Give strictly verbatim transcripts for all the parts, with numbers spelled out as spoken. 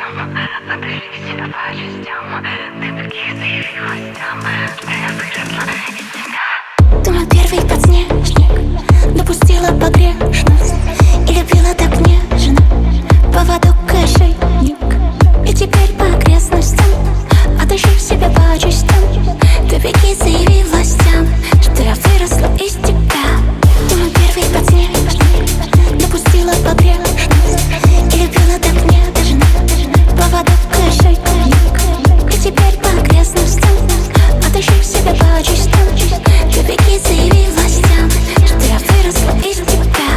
властям, отдыши себя по частям. Ты беги, заяви властям, что я выросла из тебя. Ты мой первый подснежник, допустила погрешность и любила так нежно, поводок и ошейник. И теперь по окрестностям отыщи себя по частям. Ты беги, заяви властям, что я выросла из тебя. Ты мой первый подснежник, допустила погрешность и любила так нежно, поводок и ошейник. И теперь по окрестностям отыщи себя по частям. Ты беги, заяви властям, что я выросла из тебя.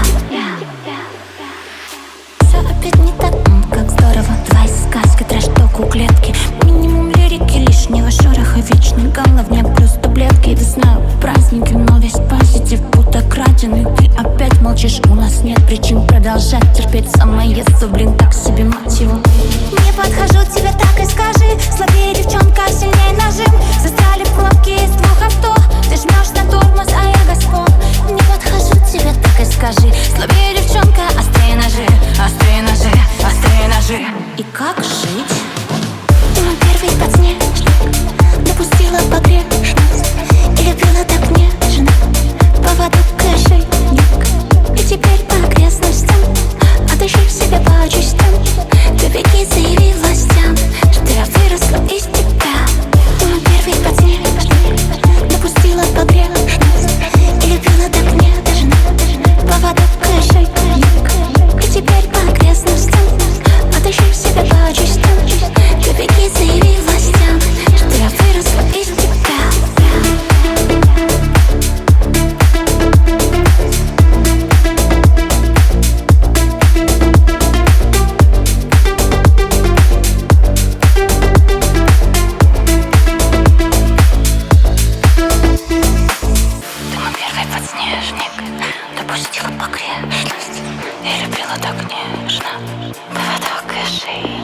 Все опять не так, м, как здорово. Два из сказки, трэш-ток у клетки. Минимум лирики, лишнего шороха. Вечный головне плюс таблетки. Весна, праздники, но весь позитив будто краденый. Ты опять молчишь, у нас нет причин продолжать терпеть. Самоедство, блин, так себе мотиву. Не подхожу тебе, так и скажи. Слабее девчонка, сильнее нажим. Застряли пробки из двух авто. Ты жмешь на тормоз, а я газпом. Не подхожу тебе, так и скажи. Слабее девчонка, острее ножи. Острее ножи, острее ножи. И как жить? Ты мой первый подснежник, допустила погрешность и любила так нежно, поводок и ошейник. И теперь по окрестностям отыщи себя по частям. Ты беги, заяви властям, что я выросла из тебя. Ты мой первый подснежник, допустила погрешность и любила так нежно, поводок и ошейник. И теперь по окрестностям отыщи себя по частям. Ты беги, заяви властям, что я выросла из тебя. Ты мой первый подснежник, допустила погрешность и любила так нежно, поводок и шеи.